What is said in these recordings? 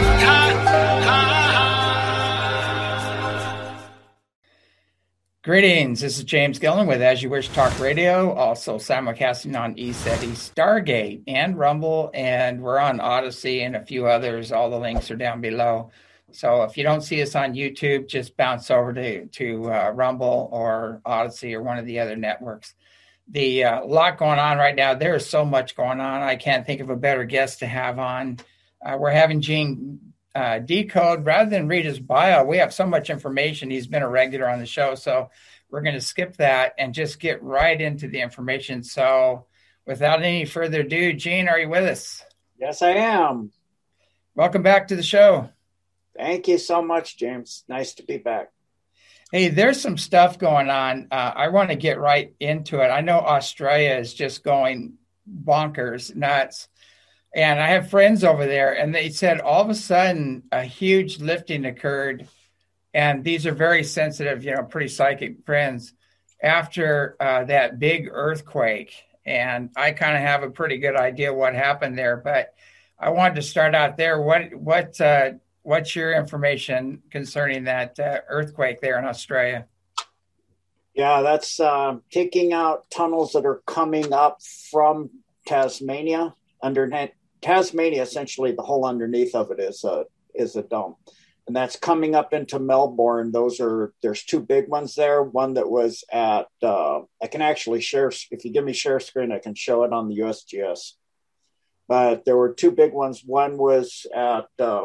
Greetings. This is James Gillen with As You Wish Talk Radio, also simulcasting on ECETI, Stargate, and Rumble, and we're on Odyssey and a few others. All the links are down below. So if you don't see us on YouTube, just bounce over to Rumble or Odyssey or one of the other networks. The lot going on right now. There is so much going on. I can't think of a better guest to have on. We're having Gene decode rather than read his bio. We have so much information. He's been a regular on the show, so we're going to skip that and just get right into the information. So without any further ado, Gene, are you with us? Yes, I am. Welcome back to the show. Thank you so much, James. Nice to be back. Hey, there's some stuff going on. I want to get right into it. I know Australia is just going bonkers, nuts. And I have friends over there, and they said all of a sudden a huge lifting occurred. And these are very sensitive, pretty psychic friends after that big earthquake. And I kind of have a pretty good idea what happened there. But I wanted to start out there. What's your information concerning that earthquake there in Australia? Yeah, that's taking out tunnels that are coming up from Tasmania. Underneath Tasmania, essentially the whole underneath of it is a dome, and that's coming up into Melbourne. There's two big ones there. One that was at I can actually share, if you give me share screen, I can show it on the USGS. But there were two big ones. One was at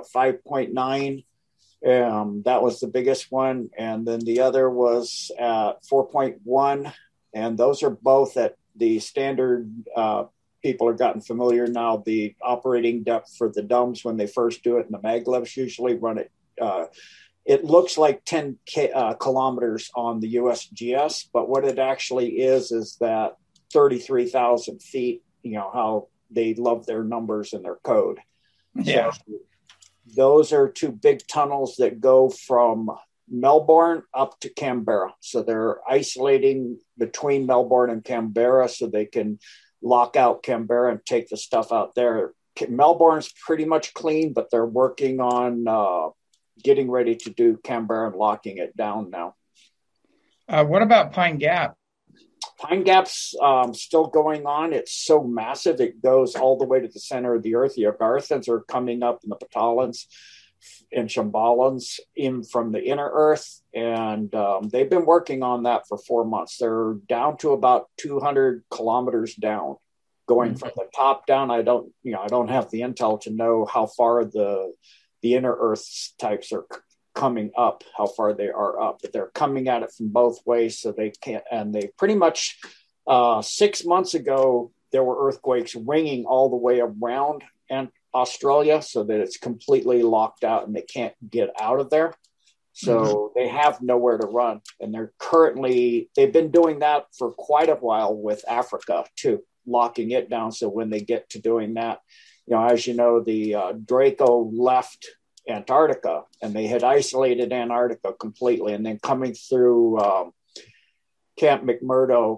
5.9. That was the biggest one. And then the other was at 4.1. And those are both at the standard. People have gotten familiar now. The operating depth for the domes when they first do it, and the maglevs usually run it. It looks like 10 kilometers on the USGS, but what it actually is that 33,000 feet, how they love their numbers in their code. Yeah. So those are two big tunnels that go from Melbourne up to Canberra. So they're isolating between Melbourne and Canberra so they can lock out Canberra and take the stuff out there. Melbourne's pretty much clean, but they're working on getting ready to do Canberra and locking it down now. What about Pine Gap? Pine Gap's still going on. It's so massive. It goes all the way to the center of the earth. The Agarthans are coming up in the Patalans and Shambhalans in from the inner earth. And they've been working on that for 4 months. They're down to about 200 kilometers down, going from the top down. I don't have the intel to know how far the inner earth types are coming up, how far they are up, but they're coming at it from both ways. So they can't, and they pretty much 6 months ago, there were earthquakes ringing all the way around and Australia so that it's completely locked out and they can't get out of there. So they have nowhere to run. And they've been doing that for quite a while with Africa too, locking it down. So when they get to doing that, as you know, the Draco left Antarctica and they had isolated Antarctica completely. And then coming through Camp McMurdo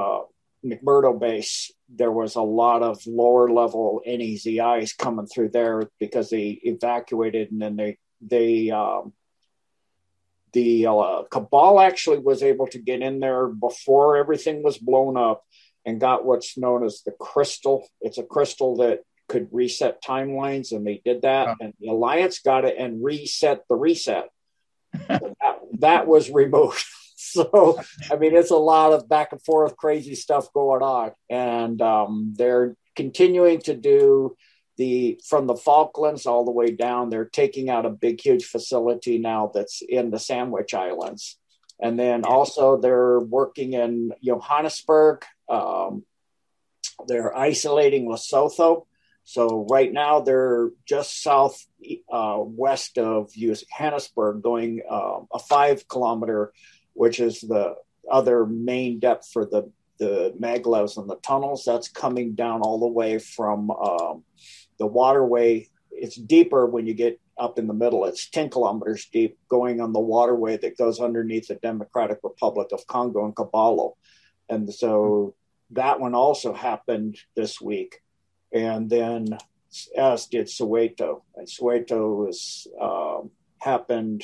base, there was a lot of lower level NEZIs coming through there because they evacuated, and then the Cabal actually was able to get in there before everything was blown up and got what's known as the crystal. It's a crystal that could reset timelines, and they did that. And the Alliance got it and reset the reset. that was removed. So, it's a lot of back and forth crazy stuff going on. And they're continuing to do from the Falklands all the way down. They're taking out a big, huge facility now that's in the Sandwich Islands. And then also they're working in Johannesburg. They're isolating Lesotho. So right now they're just south west of Johannesburg, going a 5 kilometer, which is the other main depth for the maglevs and the tunnels. That's coming down all the way from the waterway. It's deeper when you get up in the middle. It's 10 kilometers deep, going on the waterway that goes underneath the Democratic Republic of Congo and Kabalo. And so that one also happened this week. And then as did Soweto. And Soweto was happened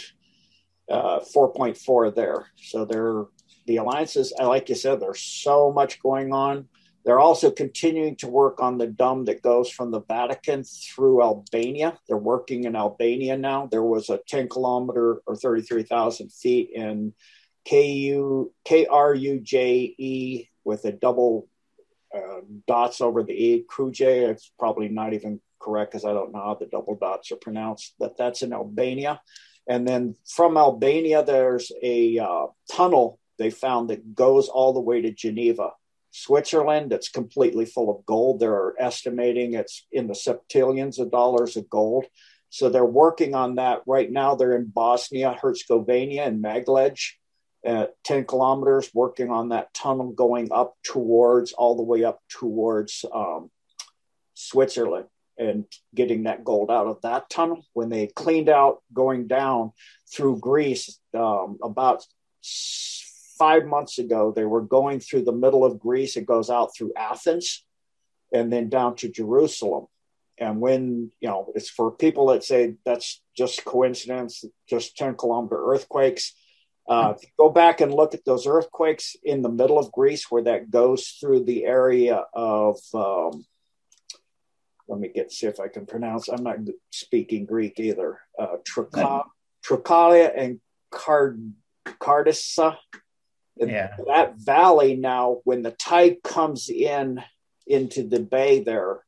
4.4 there. So the alliances, like you said, there's so much going on. They're also continuing to work on the dam that goes from the Vatican through Albania. They're working in Albania now. There was a 10-kilometer or 33,000 feet in Kruje with a double dots over the E. Kruje. It's probably not even correct because I don't know how the double dots are pronounced, but that's in Albania. And then from Albania, there's a tunnel they found that goes all the way to Geneva, Switzerland. It's completely full of gold. They're estimating it's in the septillions of dollars of gold. So they're working on that right now. They're in Bosnia, Herzegovina, and Maglev at 10 kilometers, working on that tunnel going up towards, all the way up towards Switzerland and getting that gold out of that tunnel. When they cleaned out going down through Greece about 5 months ago, they were going through the middle of Greece. It goes out through Athens and then down to Jerusalem. And when, it's for people that say that's just coincidence, just 10-kilometer earthquakes. If you go back and look at those earthquakes in the middle of Greece, where that goes through the area of, let me see if I can pronounce, I'm not speaking Greek either, Trichalia and Cardissa. Yeah. That valley now, when the tide comes into the bay there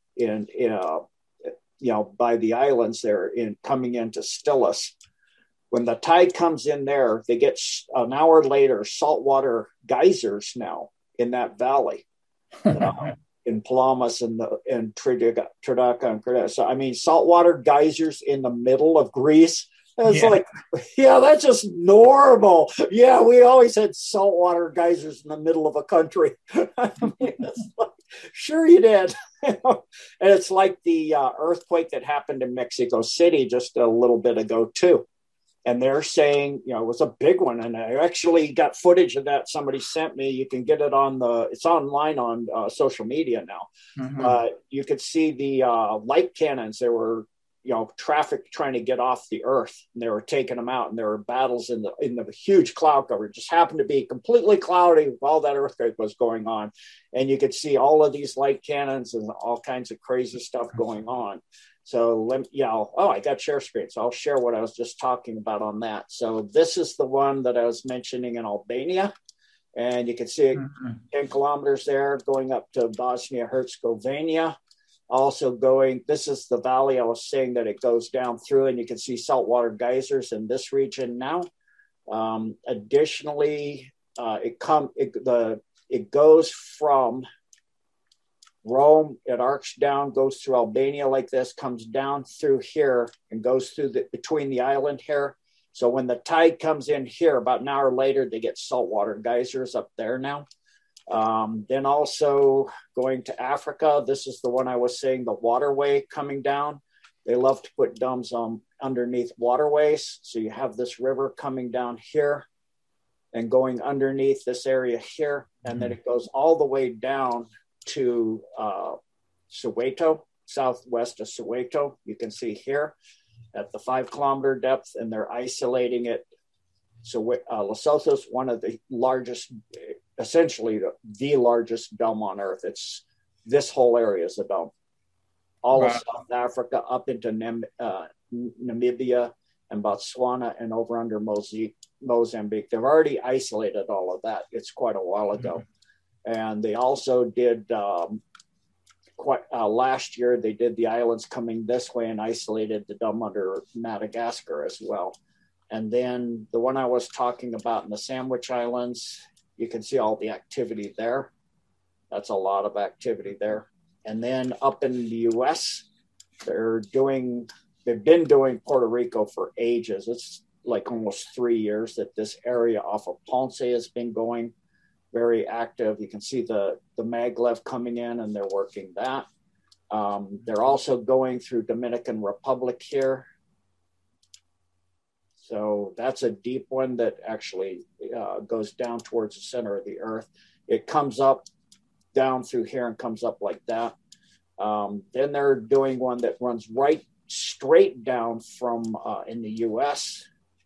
by the islands there coming into Stilis, when the tide comes in there, they get an hour later saltwater geysers now in that valley, in Palamas and Tridaca and Creta. So I mean, saltwater geysers in the middle of Greece. It's like, that's just normal. Yeah, we always had saltwater geysers in the middle of a country. I mean, it's like, sure you did. And it's like the earthquake that happened in Mexico City just a little bit ago too. And they're saying, it was a big one. And I actually got footage of that. Somebody sent me. You can get it it's online on social media now. Mm-hmm. You could see the light cannons. There were, traffic trying to get off the earth, and they were taking them out. And there were battles in the huge cloud cover. It just happened to be completely cloudy while that earthquake was going on. And you could see all of these light cannons and all kinds of crazy stuff going on. So I got share screen. So I'll share what I was just talking about on that. So this is the one that I was mentioning in Albania. And you can see it 10 kilometers there going up to Bosnia-Herzegovina. Also this is the valley I was saying that it goes down through, and you can see saltwater geysers in this region now. Additionally, it goes from Rome, it arcs down, goes through Albania like this, comes down through here and goes through between the island here. So when the tide comes in here, about an hour later, they get saltwater geysers up there now. Then also going to Africa, this is the one I was saying, the waterway coming down. They love to put dams underneath waterways. So you have this river coming down here and going underneath this area here. And then it goes all the way down to Soweto, southwest of Soweto. You can see here at the 5-kilometer depth, and they're isolating it. So Lesotho is one of the largest, essentially the largest dome on Earth. It's this whole area is a dome. All of South Africa up into Namibia and Botswana and over under Mozambique. They've already isolated all of that. It's quite a while ago. And they also did last year, they did the islands coming this way and isolated the dome under Madagascar as well. And then the one I was talking about in the Sandwich Islands, you can see all the activity there. That's a lot of activity there. And then up in the US, they've been doing Puerto Rico for ages. It's like almost 3 years that this area off of Ponce has been going very active. You can see the maglev coming in, and they're working that. They're also going through Dominican Republic here. So that's a deep one that actually goes down towards the center of the earth. It comes up down through here and comes up like that. Then they're doing one that runs right straight down from in the U.S.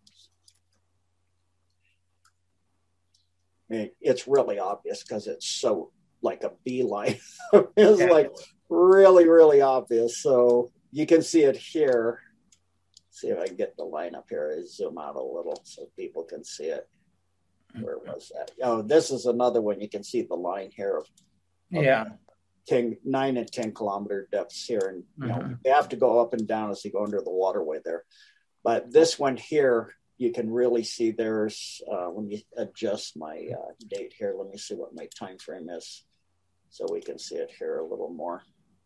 It's really obvious because it's so like a beeline. It's like really, really obvious. So you can see it here. See if I can get the line up here. I zoom out a little so people can see it. Where was that? Oh, this is another one. You can see the line here of 9 and 10 kilometer depths here. And you know, they have to go up and down as they go under the waterway there. But this one here, you can really see there's, let me adjust my date here. Let me see what my time frame is so we can see it here a little more.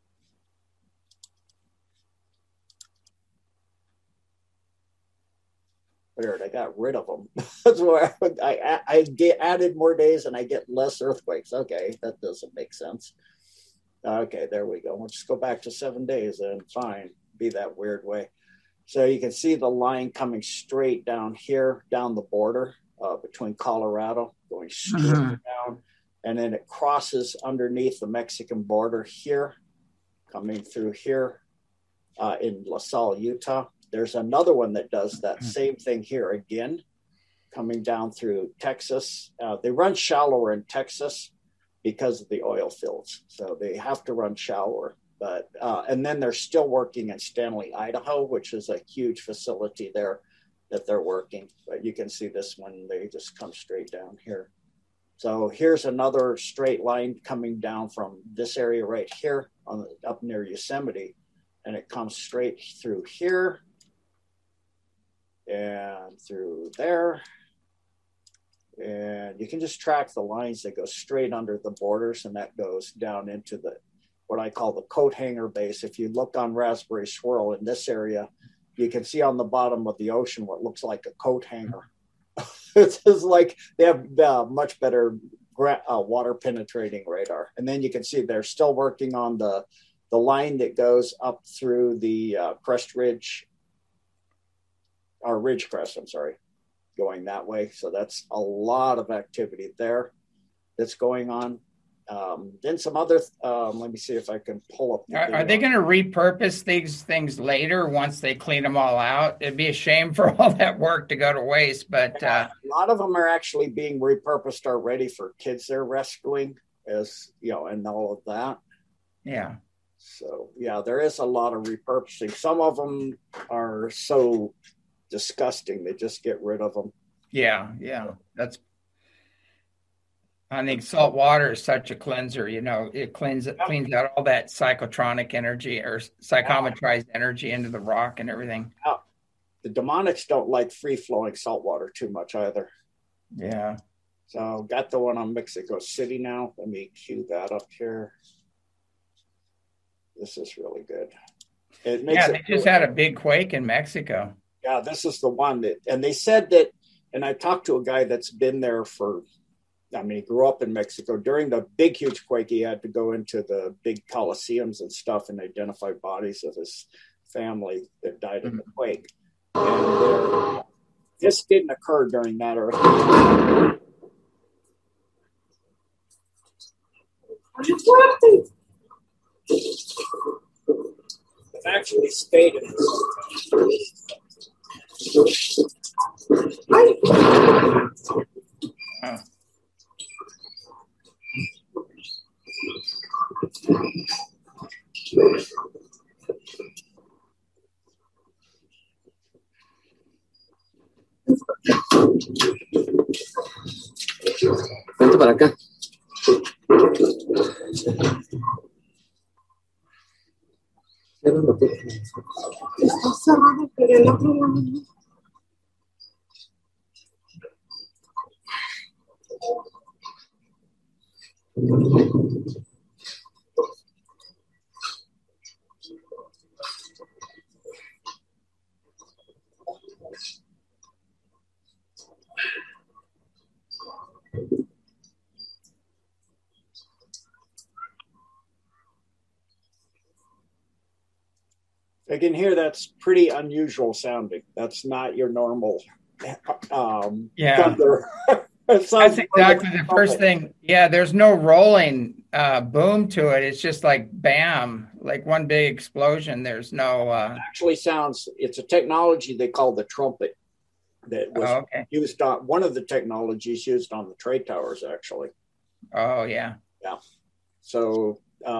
Weird, I got rid of them. That's why I added more days and I get less earthquakes. Okay, that doesn't make sense. Okay, there we go. We'll just go back to 7 days and fine, be that weird way. So you can see the line coming straight down here, down the border between Colorado, going straight down. And then it crosses underneath the Mexican border here, coming through here in La Salle, Utah. There's another one that does that same thing here again, coming down through Texas. They run shallower in Texas because of the oil fields. So they have to run shallower. But and then they're still working in Stanley, Idaho, which is a huge facility there that they're working. But you can see this one, they just come straight down here. So here's another straight line coming down from this area right here up near Yosemite. And it comes straight through here and through there. And you can just track the lines that go straight under the borders, and that goes down into the what I call the coat hanger base. If you look on Raspberry Swirl in this area, you can see on the bottom of the ocean what looks like a coat hanger. It's just like they have much better water penetrating radar. And then you can see they're still working on the line that goes up through the Crest Ridge, or Ridge Crest, I'm sorry, going that way. So that's a lot of activity there that's going on. Then some other, let me see if I can pull up. Are they going to repurpose these things later once they clean them all out? It'd be a shame for all that work to go to waste, but a lot of them are actually being repurposed already for kids they're rescuing, as you know, and all of that. Yeah. So yeah, there is a lot of repurposing. Some of them are so disgusting they just get rid of them. Yeah. I think salt water is such a cleanser. You know, it cleans out all that psychotronic energy or psychometrized energy into the rock and everything. The demonics don't like free-flowing salt water too much either. Yeah. So got the one on Mexico City now. Let me cue that up here. This is really good. It makes they just had a big quake in Mexico. Yeah, this is the one that, and they said that, and I talked to a guy that's been there he grew up in Mexico. During the big, huge quake, he had to go into the big coliseums and stuff and identify bodies of his family that died in the quake. And this didn't occur during that earthquake. It actually stayed in this. Vente para acá. Está cerrado, pero el otro lado no. I can hear that's pretty unusual sounding. That's not your normal thunder. It That's sounds exactly the first thing. Yeah, there's no rolling boom to it. It's just like bam, like one big explosion. There's no. Actually sounds. It's a technology they call the trumpet that was Okay. used on one of the technologies used on the trade towers. Actually, Oh yeah. yeah. So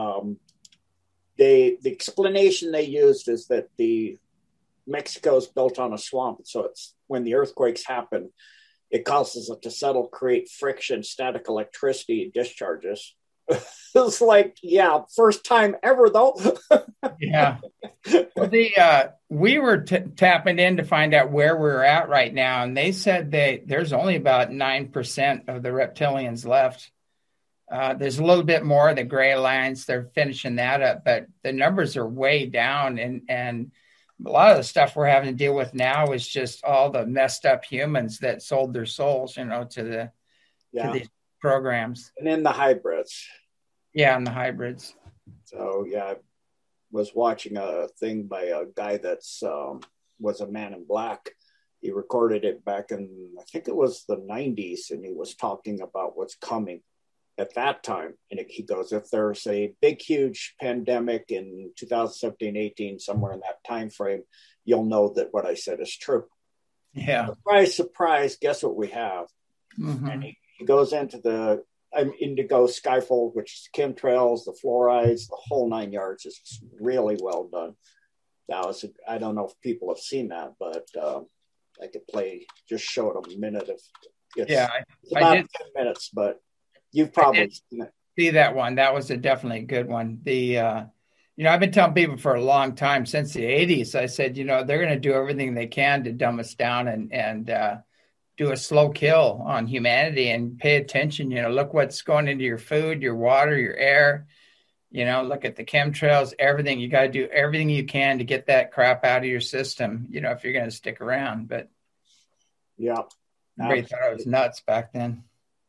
the explanation they used is that the Mexico is built on a swamp, so it's when the earthquakes happen, it causes it to settle, create friction, static electricity discharges. It's like, yeah, first time ever though. Yeah. Well, we were tapping in to find out where we're at right now, and they said there's only about 9% of the reptilians left. There's a little bit more of the gray lines. They're finishing that up, but the numbers are way down, and a lot of the stuff we're having to deal with now is just all the messed up humans that sold their souls, to these programs. And then the hybrids. Yeah, and the hybrids. So yeah, I was watching a thing by a guy that's was a man in black. He recorded it back in, I think it was the 90s, and he was talking about what's coming at that time. And he goes, if there's a big, huge pandemic in 2017, 18, somewhere in that time frame, you'll know that what I said is true. Yeah. Surprise, surprise, guess what we have? Mm-hmm. And he goes into the indigo skyfold, which is chemtrails, the fluorides, the whole 9 yards. Is really well done. Now, I don't know if people have seen that, but I could show it a minute. It's about 10 minutes, but you've probably seen it. See that one. That was definitely a good one. I've been telling people for a long time, since the 80s, I said, they're going to do everything they can to dumb us down and do a slow kill on humanity, and pay attention. Look what's going into your food, your water, your air. Look at the chemtrails, everything. You got to do everything you can to get that crap out of your system, if you're going to stick around. But yeah, everybody thought I was nuts back then.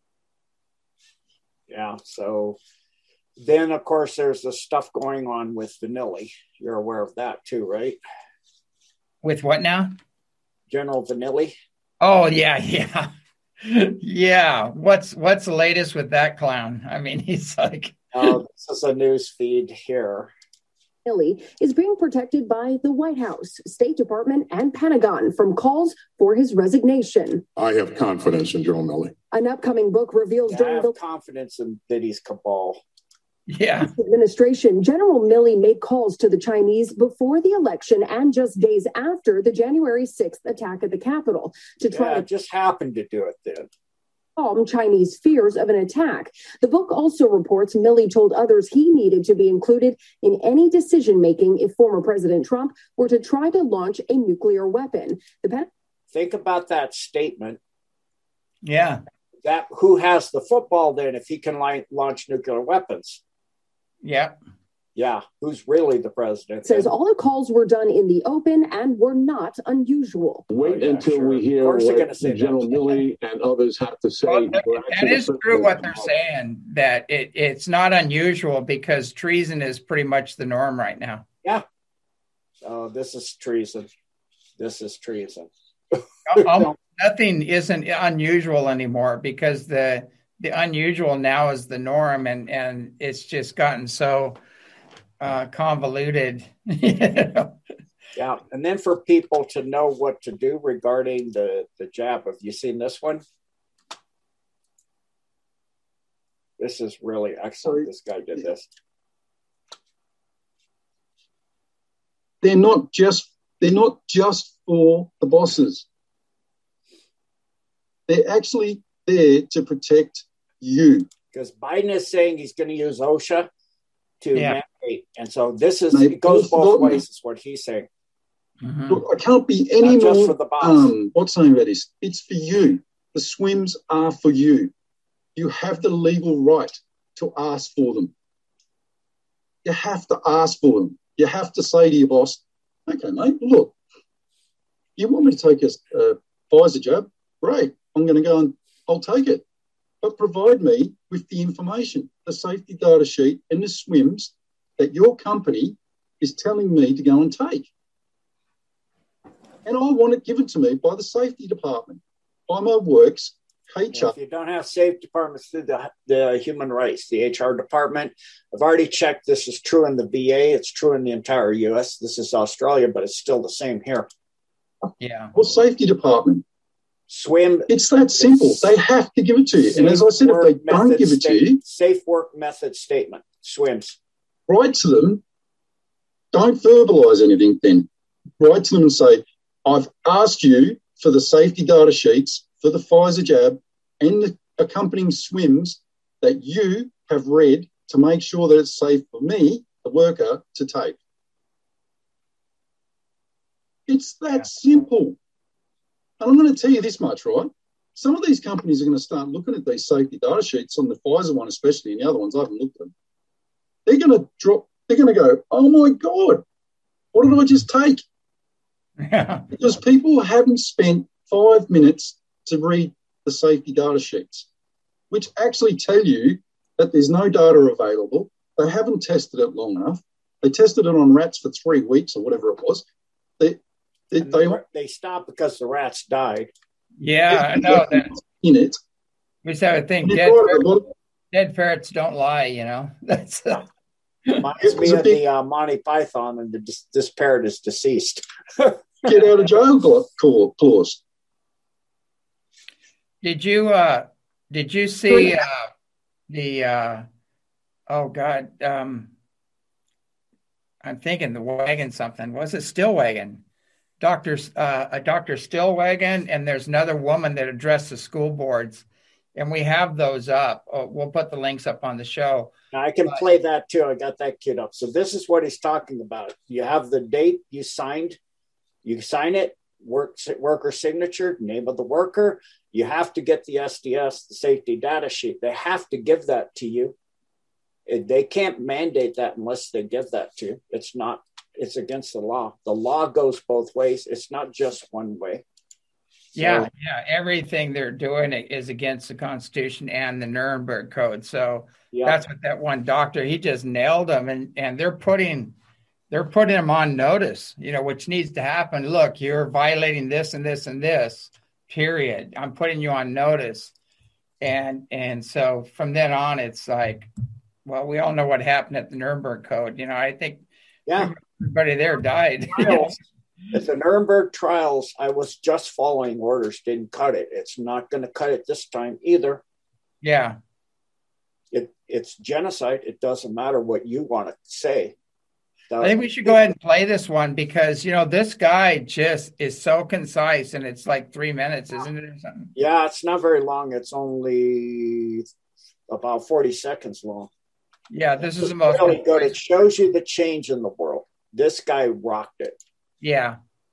Yeah. So then, of course, there's the stuff going on with Vanilli. You're aware of that too, right? With what now? General Vanilli. Oh yeah. Yeah. What's the latest with that clown? I mean, he's like, oh, this is a news feed here. Milley is being protected by the White House, State Department, and Pentagon from calls for his resignation. I have confidence in General Milley. An upcoming book reveals I have confidence in Biddy's cabal. Yeah. Administration, General Milley made calls to the Chinese before the election and just days after the January 6th attack at the Capitol to try to just happened to do it then. Calm Chinese fears of an attack. The book also reports Milley told others he needed to be included in any decision-making if former President Trump were to try to launch a nuclear weapon. Think about that statement. Yeah. That who has the football then if he can launch nuclear weapons? Yeah. Yeah. Who's really the president? Says all the calls were done in the open and were not unusual. Wait until we hear what General Milley and others have to say. Well, that is true what they're saying, that it's not unusual because treason is pretty much the norm right now. Yeah. Oh, this is treason. This is treason. Nothing isn't unusual anymore because the unusual now is the norm, and it's just gotten so convoluted. Yeah, and then for people to know what to do regarding the jab. Have you seen this one? This is really excellent. This guy did this. They're not just for the bosses. They're actually there to protect you. Because Biden is saying he's going to use OSHA to mandate. And so it goes both ways, is what he's saying. Mm-hmm. Look, I can't be any more for the boss. What's saying about this? It's for you. The swims are for you. You have the legal right to ask for them. You have to ask for them. You have to say to your boss, okay, mate, look, you want me to take a Pfizer jab? Great. I'm going to go and I'll take it. But provide me with the information, the safety data sheet and the swims that your company is telling me to go and take. And I want it given to me by the safety department, by my works, HR. If you don't have safe departments through the human rights, the HR department, I've already checked. This is true in the VA. It's true in the entire U.S. This is Australia, but it's still the same here. Yeah. Well, safety department. SWIM. It's that simple. They have to give it to you. And as I said, if they don't give it to you, safe work method statement, SWIMS. Write to them. Don't verbalise anything then. Write to them and say, I've asked you for the safety data sheets for the Pfizer jab and the accompanying SWIMS that you have read to make sure that it's safe for me, the worker, to take. It's that simple. And I'm going to tell you this much, right? Some of these companies are going to start looking at these safety data sheets on the Pfizer one, especially, and the other ones, I haven't looked at them. They're going to go, oh my God, what did I just take? Yeah. Because people haven't spent 5 minutes to read the safety data sheets, which actually tell you that there's no data available. They haven't tested it long enough. They tested it on rats for 3 weeks or whatever it was. They stopped because the rats died. Yeah, I know that. In it. We just have to think dead ferrets don't lie, you know. That's reminds me of the Monty Python, and this parrot is deceased. Get out of jail clause. Did you see oh God, I'm thinking the wagon something. Was it Stillwagon? Dr. Stillwagon, and there's another woman that addressed the school boards, and we have those up. We'll put the links up on the show. I can play that too. I got that queued up. So this is what he's talking about. You have the date you signed. You sign it, worker signature, name of the worker. You have to get the SDS, the safety data sheet. They have to give that to you. They can't mandate that unless they give that to you. It's against the law. The law goes both ways. It's not just one way. So, yeah. Everything they're doing is against the Constitution and the Nuremberg Code. So that's what that one doctor, he just nailed them, and they're putting them on notice, you know, which needs to happen. Look, you're violating this and this and this, period. I'm putting you on notice. And so from then on, it's like, well, we all know what happened at the Nuremberg Code. You know, I think everybody there died. At the Nuremberg trials, I was just following orders, didn't cut it. It's not going to cut it this time either. Yeah. It's genocide. It doesn't matter what you want to say. I think we should go ahead and play this one because, you know, this guy just is so concise, and it's like 3 minutes, isn't it, or something? Yeah, it's not very long. It's only about 40 seconds long. Yeah, this is the most really good. It shows you the change in the world. This guy rocked it. Yeah.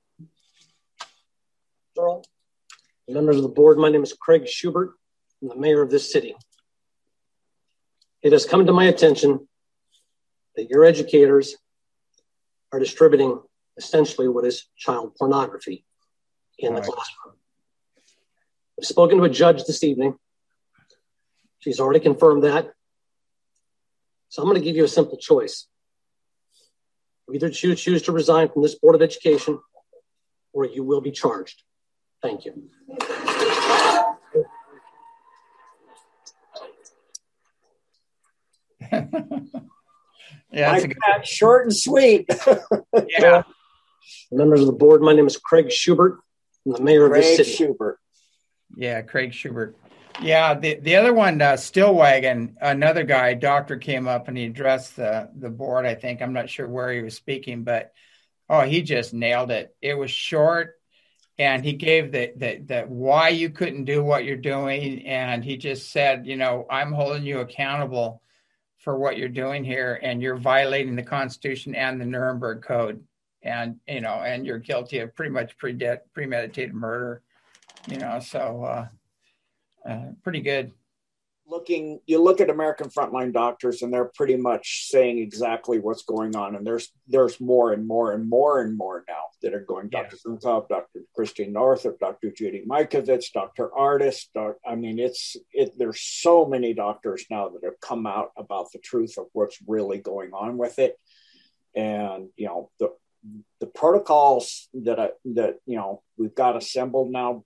Members of the board, my name is Craig Schubert. I'm the mayor of this city. It has come to my attention that your educators are distributing essentially what is child pornography in the classroom. I've spoken to a judge this evening. She's already confirmed that. So I'm going to give you a simple choice. You either choose to resign from this Board of Education, or you will be charged. Thank you. Yeah, that's short and sweet. Yeah. Members of the board, my name is Craig Schubert. I'm the mayor of this city. Schubert. Yeah, Craig Schubert. Yeah, the other one, Stillwagon, another guy, doctor, came up and he addressed the board, I think. I'm not sure where he was speaking, but he just nailed it. It was short, and he gave the why you couldn't do what you're doing, and he just said, you know, I'm holding you accountable for what you're doing here, and you're violating the Constitution and the Nuremberg Code, and you know, and you're guilty of pretty much premeditated murder, you know, so pretty good. You look at American Frontline Doctors, and they're pretty much saying exactly what's going on, and there's more and more and more and more now that are going. Dr. Zumthov, Dr. Christine Northrup, Dr. Judy Mikovits, Dr. Artis. There's so many doctors now that have come out about the truth of what's really going on with it, and you know the protocols that you know we've got assembled now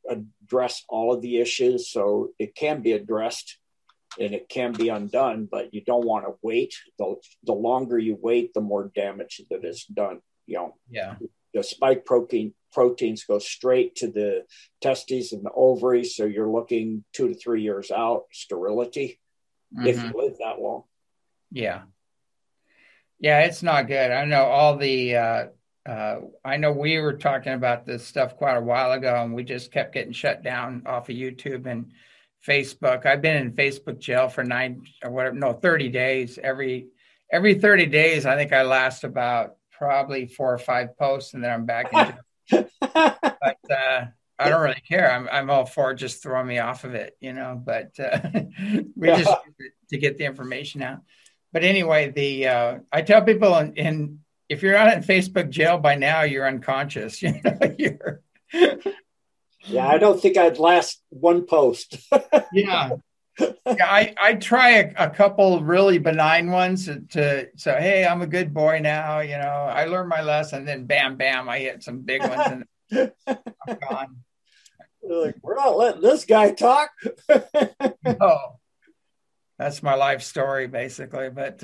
address all of the issues. So it can be addressed and it can be undone, but you don't want to wait. The longer you wait, the more damage that is done. The spike proteins go straight to the testes and the ovaries. So you're looking 2 to 3 years out, sterility, if you live that long. Yeah. Yeah, it's not good. I know all the, I know we were talking about this stuff quite a while ago, and we just kept getting shut down off of YouTube and Facebook. I've been in Facebook jail for 30 days. Every 30 days, I think I last about probably 4 or 5 posts, and then I'm back in jail. But I don't really care. I'm all for just throwing me off of it, but we just use it to get the information out. But anyway, I tell people if you're not in Facebook jail by now, you're unconscious. Yeah, I don't think I'd last 1 post. Yeah, I try a couple really benign ones to say, hey, I'm a good boy now. I learned my lesson. Then bam, I hit some big ones and I'm gone. Like, we're not letting this guy talk. No. That's my life story, basically. But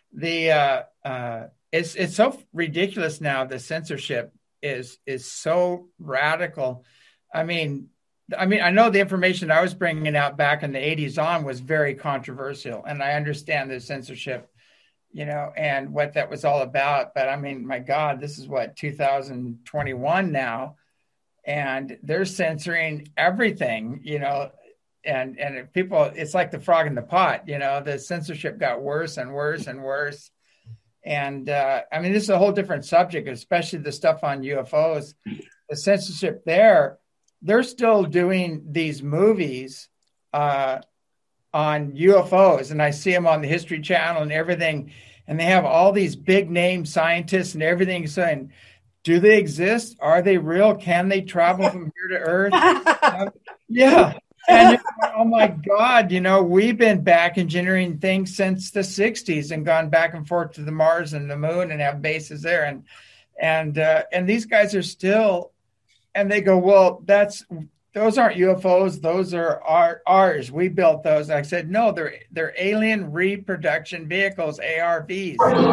it's so ridiculous now. The censorship is so radical. I mean, I know the information I was bringing out back in the 80s on was very controversial, and I understand the censorship, and what that was all about. But I mean, my God, this is 2021 now, and they're censoring everything, And people, it's like the frog in the pot, the censorship got worse and worse and worse. And this is a whole different subject, especially the stuff on UFOs. The censorship they're still doing these movies on UFOs. And I see them on the History Channel and everything. And they have all these big name scientists and everything saying, do they exist? Are they real? Can they travel from here to Earth? Yeah. And oh my God, we've been back engineering things since the 60s and gone back and forth to the Mars and the moon and have bases there. And these guys are still, and they go, well, those aren't UFOs. Those are ours. We built those. And I said, no, they're alien reproduction vehicles, ARVs.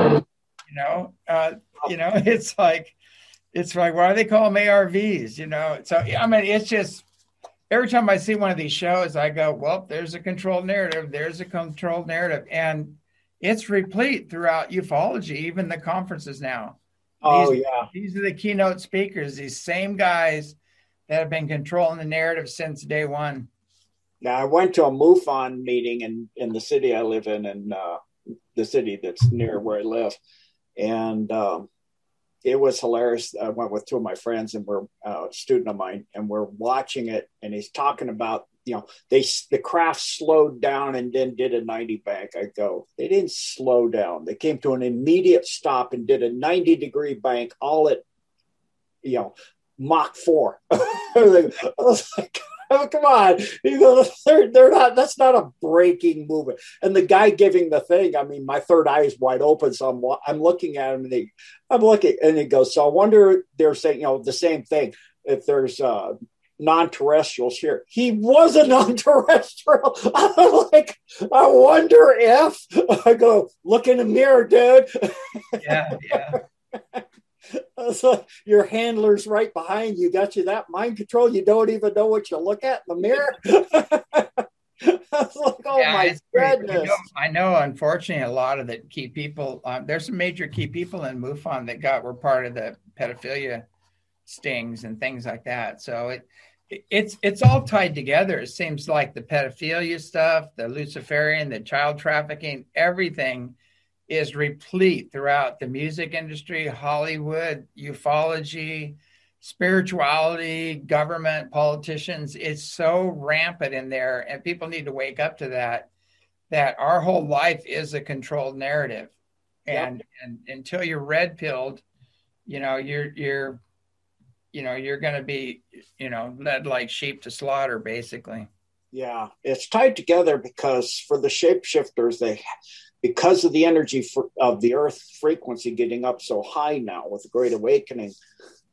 It's like, why do they call them ARVs? So, it's just, every time I see one of these shows, I go, well, there's a controlled narrative. There's a controlled narrative. And it's replete throughout ufology, even the conferences now. These are the keynote speakers, these same guys that have been controlling the narrative since day one. Now, I went to a MUFON meeting in the city I live in the city that's near where I live. And it was hilarious. I went with 2 of my friends, and we're a student of mine, and we're watching it. And he's talking about, the craft slowed down and then did a 90 bank. I go, they didn't slow down. They came to an immediate stop and did a 90-degree bank, all at, Mach 4. I was like, oh, come on. They're not, that's not a breaking movement. And the guy giving the thing, my third eye is wide open. So I'm looking at him and he goes, so I wonder, they're saying, the same thing. If there's non-terrestrials here, he was a non-terrestrial. I'm like, I wonder if, I go, look in the mirror, dude. Yeah. So your handler's right behind you, got you that mind control. You don't even know what you look at in the mirror. I was like, oh my goodness. I know, unfortunately, a lot of the key people, there's some major key people in MUFON that were part of the pedophilia stings and things like that. So it's all tied together. It seems like the pedophilia stuff, the Luciferian, the child trafficking, everything is replete throughout the music industry, Hollywood, ufology, spirituality, government, politicians. It's so rampant in there, and people need to wake up to that our whole life is a controlled narrative. And until you're red pilled, you're going to be, led like sheep to slaughter, basically. Yeah, it's tied together because for the shapeshifters, because of the energy of the Earth frequency getting up so high now with the Great Awakening,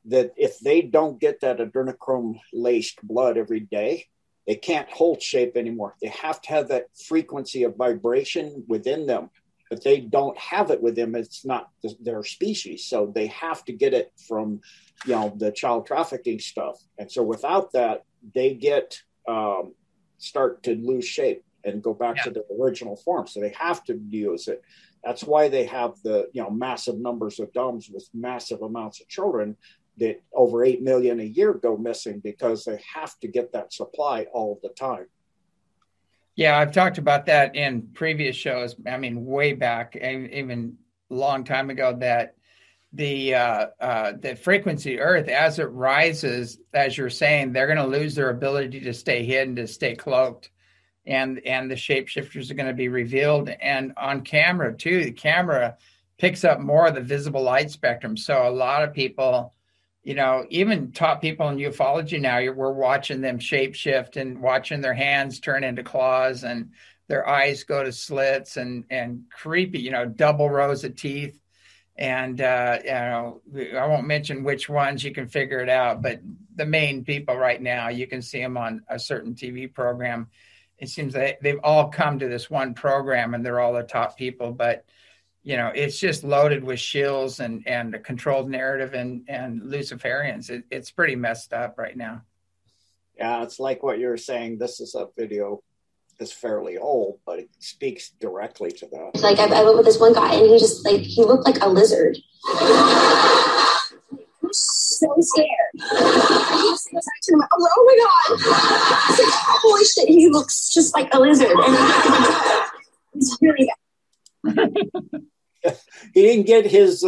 that if they don't get that adrenochrome laced blood every day, they can't hold shape anymore. They have to have that frequency of vibration within them. If they don't have it with them, it's not their species. So they have to get it from, the child trafficking stuff. And so without that, they start to lose shape and go back to their original form. So they have to use it. That's why they have the, massive numbers of DUMBs with massive amounts of children that over 8 million a year go missing, because they have to get that supply all the time. Yeah, I've talked about that in previous shows. I mean, way back, even a long time ago, that the frequency of Earth, as it rises, as you're saying, they're going to lose their ability to stay hidden, to stay cloaked, and the shapeshifters are going to be revealed. And on camera too, the camera picks up more of the visible light spectrum. So a lot of people, even top people in ufology now, we're watching them shapeshift and watching their hands turn into claws and their eyes go to slits and creepy, double rows of teeth. And, I won't mention which ones, you can figure it out, but the main people right now, you can see them on a certain TV program. It seems that they've all come to this one program and they're all the top people, but it's just loaded with shills and a controlled narrative and Luciferians. It's pretty messed up right now. Yeah, it's like what you're saying. This is a video that's fairly old, but it speaks directly to that. Like I went with this one guy, and he looked like a lizard. I was so scared. I was like, oh my God! I was like, holy shit, he looks just like a lizard, and it's really bad. He didn't get his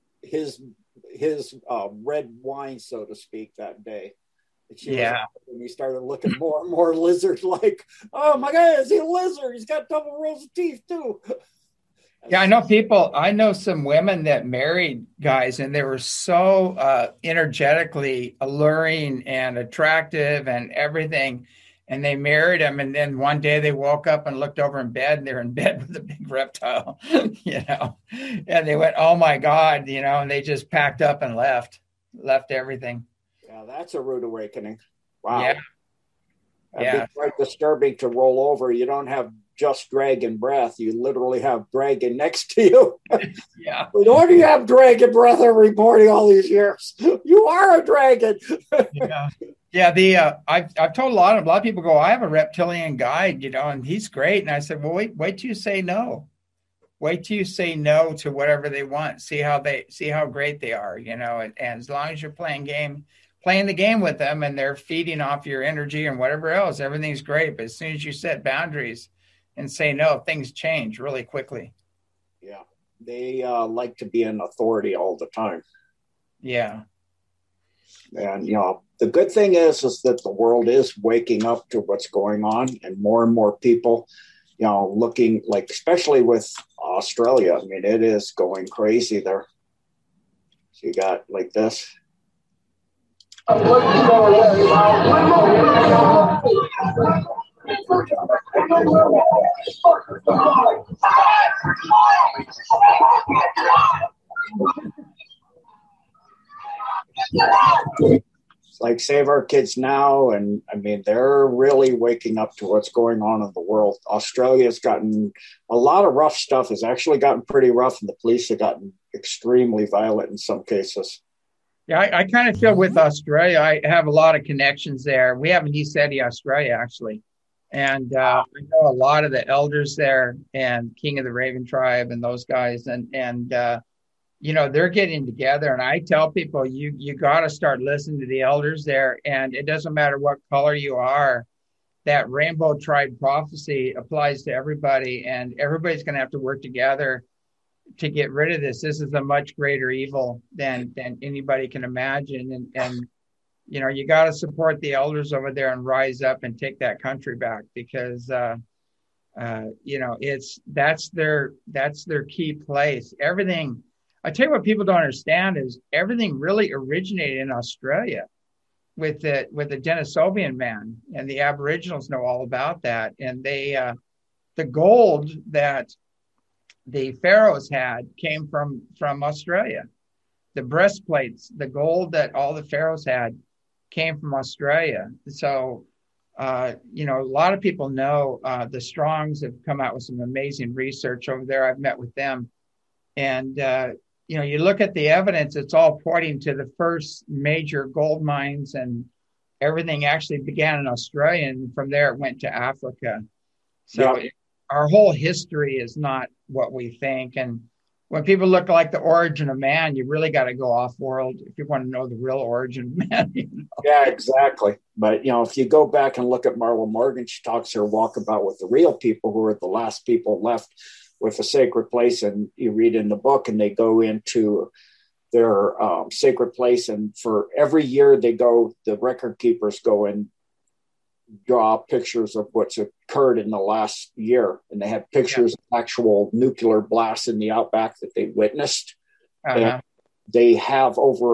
red wine, so to speak, that day. When he started looking more and more lizard-like. Oh my God, is he a lizard? He's got double rows of teeth too. Yeah, I know some women that married guys, and they were so energetically alluring and attractive and everything. And they married him, and then one day they woke up and looked over in bed, and they're in bed with a big reptile, and they went, oh my God, and they just packed up and left everything. Yeah, that's a rude awakening. Wow. Yeah. That'd be quite disturbing to roll over. You don't have just dragon breath. You literally have dragon next to you. Yeah. Why do you have dragon breath every morning all these years? You are a dragon. Yeah. Yeah, I've told a lot of people go, I have a reptilian guide, and he's great. And I said, well, wait till you say no. Wait till you say no to whatever they want. See how great they are, and as long as you're playing the game with them and they're feeding off your energy and whatever else, everything's great. But as soon as you set boundaries and say no, things change really quickly. Yeah. They like to be in authority all the time. Yeah. And, the good thing is that the world is waking up to what's going on, and more people, looking like, especially with Australia. I mean, it is going crazy there. So you got like this. Like Save Our Kids Now, and I mean, they're really waking up to what's going on in the world. Australia's gotten a lot of rough stuff, has actually gotten pretty rough, and the police have gotten extremely violent in some cases. Yeah, I kind of feel with Australia, I have a lot of connections there. We have an ECETI, Australia, actually. And I know a lot of the elders there and King of the Raven Tribe and those guys. And they're getting together. And I tell people, you got to start listening to the elders there. And it doesn't matter what color you are. That Rainbow Tribe prophecy applies to everybody. And everybody's going to have to work together to get rid of this. This is a much greater evil than anybody can imagine. And you got to support the elders over there and rise up and take that country back, because that's their key place. Everything, I tell you what people don't understand is everything really originated in Australia with the Denisovan man, and the Aboriginals know all about that. And they the gold that the pharaohs had came from Australia. the breastplates, the gold that all the pharaohs had came from Australia. So, a lot of people know the Strongs have come out with some amazing research over there. I've met with them. And, you look at the evidence, it's all pointing to the first major gold mines, and everything actually began in Australia. And from there, it went to Africa. So our whole history is not what we think. And when people look like the origin of man, you really got to go off world if you want to know the real origin of man. Yeah, exactly. But, if you go back and look at Marla Morgan, she talks her walkabout with the real people who are the last people left with a sacred place. And you read in the book, and they go into their sacred place. And for every year the record keepers go and draw pictures of what's occurred in the last year. And they have pictures of actual nuclear blasts in the outback that they witnessed. And they have over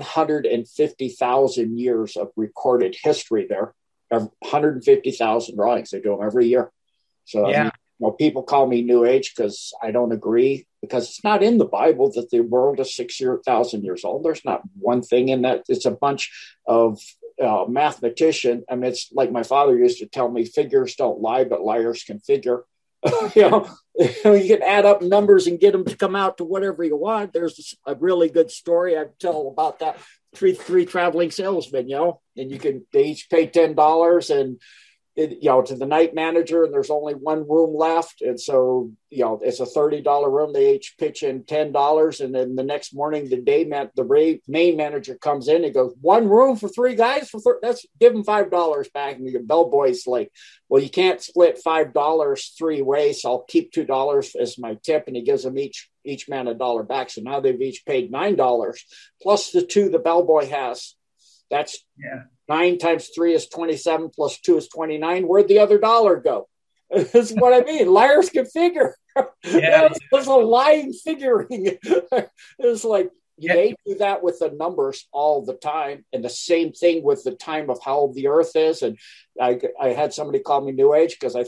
150,000 years of recorded history there. 150,000 drawings. They do them every year. So people call me New Age because I don't agree, because it's not in the Bible that the world is 6,000 years old. There's not one thing in that. It's a bunch of mathematician. I mean, it's like my father used to tell me, figures don't lie, but liars can figure. You can add up numbers and get them to come out to whatever you want. There's a really good story I tell about that. Three traveling salesmen, and they each pay $10 and to the night manager, and there's only one room left. And so, it's a $30 room. They each pitch in $10. And then the next morning, the main manager comes in and goes, one room for three guys let's give them $5 back. And the bellboy's like, well, you can't split $5 three ways. So I'll keep $2 as my tip. And he gives them each man $1 back. So now they've each paid $9 plus the two the bellboy has. That's 9 times 3 is 27 plus 2 is 29. Where'd the other $1 go? That's what I mean. Liars can figure. There's a lying figuring. It's like they do that with the numbers all the time. And the same thing with the time of how old the earth is. And I had somebody call me New Age because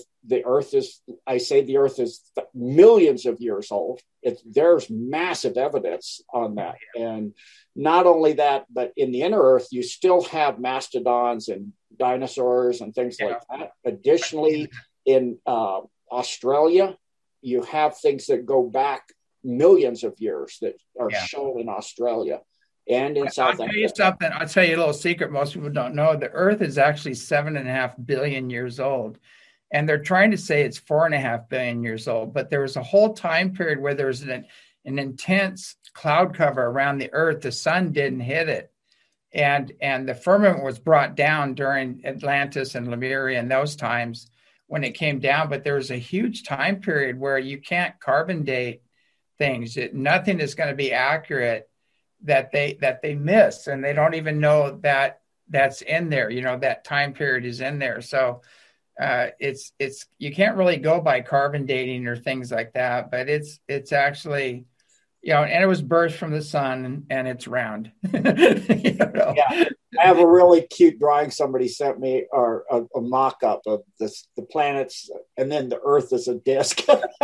I say the earth is millions of years old. There's massive evidence on that. And not only that, but in the inner earth, you still have mastodons and dinosaurs and things like that. Additionally, in Australia, you have things that go back millions of years that are shown in Australia and in South Africa. I'll tell you a little secret most people don't know. The earth is actually 7.5 billion years old. And they're trying to say it's 4.5 billion years old. But there was a whole time period where there was an intense cloud cover around the earth. The sun didn't hit it. And the firmament was brought down during Atlantis and Lemuria and those times when it came down. But there was a huge time period where you can't carbon date things. Nothing is going to be accurate that they miss. And they don't even know that that's in there. That time period is in there. So it's you can't really go by carbon dating or things like that, but it's actually, and it was birthed from the sun and it's round. Yeah, I have a really cute drawing somebody sent me, or a mock-up of the planets, and then the Earth is a disc.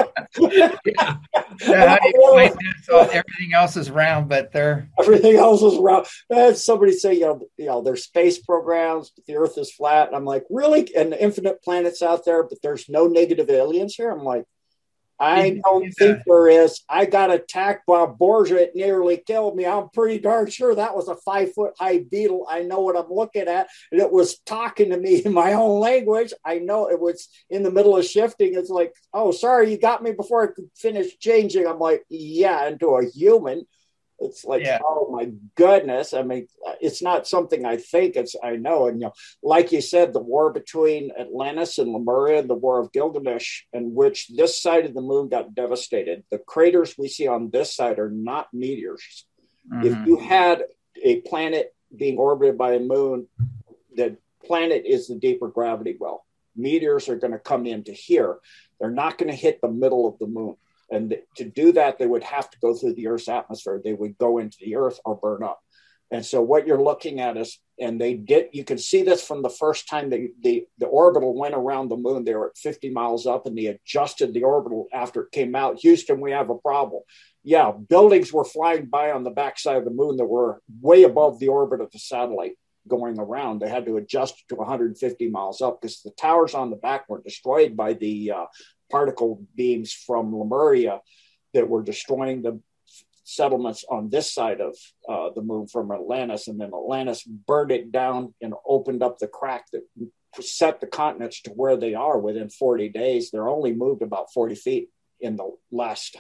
Everything else is round, but everything else is round. I had somebody say, there's space programs, but the Earth is flat. And I'm like, really? And infinite planets out there, but there's no negative aliens here? I'm like, I don't think there is. I got attacked by a Borgia. It nearly killed me. I'm pretty darn sure that was a 5-foot high beetle. I know what I'm looking at. And it was talking to me in my own language. I know it was in the middle of shifting. It's like, oh, sorry, you got me before I could finish changing. I'm like, yeah, into a human. It's like, oh my goodness. I mean, it's not something I think, I know. And, like you said, the war between Atlantis and Lemuria, the War of Gilgamesh, in which this side of the moon got devastated. The craters we see on this side are not meteors. Mm-hmm. If you had a planet being orbited by a moon, the planet is the deeper gravity well. Meteors are going to come into here. They're not going to hit the middle of the moon. And to do that, they would have to go through the Earth's atmosphere. They would go into the Earth or burn up. And so what you're looking at is, and you can see this from the first time the orbital went around the moon. They were at 50 miles up and they adjusted the orbital after it came out. Houston, we have a problem. yeah, buildings were flying by on the backside of the moon that were way above the orbit of the satellite going around. They had to adjust to 150 miles up because the towers on the back were destroyed by the particle beams from Lemuria that were destroying the settlements on this side of the moon from Atlantis. And then Atlantis burned it down and opened up the crack that set the continents to where they are within 40 days. They're only moved about 40 feet in the last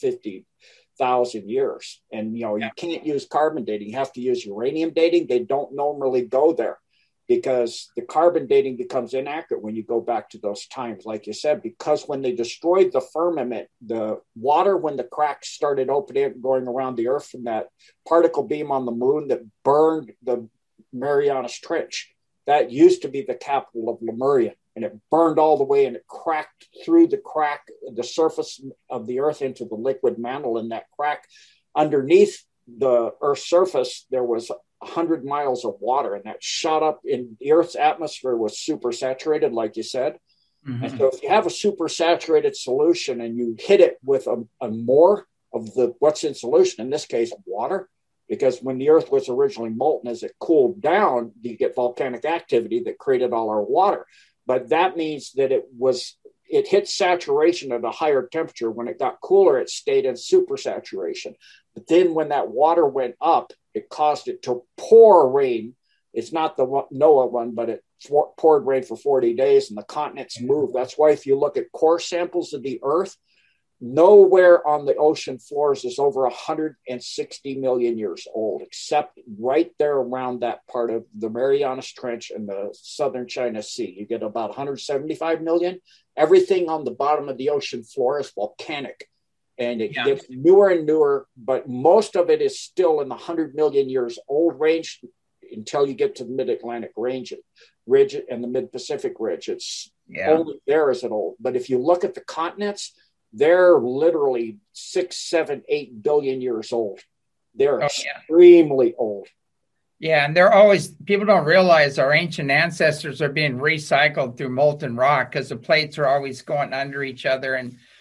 150,000 years. And, you can't use carbon dating. You have to use uranium dating. They don't normally go there because the carbon dating becomes inaccurate when you go back to those times, like you said, because when they destroyed the firmament, the water, when the cracks started opening, going around the Earth from that particle beam on the moon that burned the Marianas Trench, that used to be the capital of Lemuria. And it burned all the way and it cracked through the surface of the Earth into the liquid mantle. And that crack underneath the Earth's surface, there was 100 miles of water, and that shot up in the Earth's atmosphere was super saturated, like you said. Mm-hmm. And so if you have a super saturated solution and you hit it with a more of what's in solution, in this case, water, because when the Earth was originally molten, as it cooled down, you get volcanic activity that created all our water. But that means that it hit saturation at a higher temperature. When it got cooler, it stayed in supersaturation. But then when that water went up, it caused it to pour rain. It's not the Noah one, but it poured rain for 40 days and the continents moved. That's why if you look at core samples of the Earth, nowhere on the ocean floors is over 160 million years old, except right there around that part of the Marianas Trench and the southern China Sea. You get about 175 million. Everything on the bottom of the ocean floor is volcanic. And it gets newer and newer, but most of it is still in the 100 million years old range until you get to the mid-Atlantic ridge and the mid-Pacific ridge. It's only there is it old. But if you look at the continents, they're literally 6, 7, 8 billion years old. They're extremely old. Yeah, and they're always, people don't realize our ancient ancestors are being recycled through molten rock because the plates are always going under each other.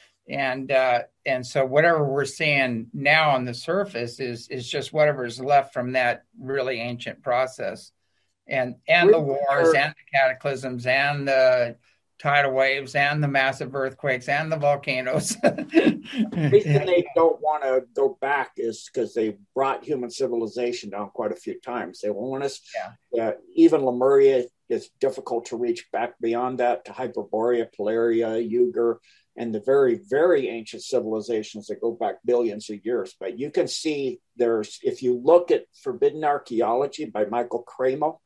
And so whatever we're seeing now on the surface is just whatever's left from that really ancient process. And the wars and the cataclysms and the tidal waves and the massive earthquakes and the volcanoes. The reason they don't want to go back is because they brought human civilization down quite a few times. They want us, even Lemuria, it's difficult to reach back beyond that to Hyperborea, Polaria, Ugar, and the very, very ancient civilizations that go back billions of years. But you can see if you look at Forbidden Archaeology by Michael Cremo,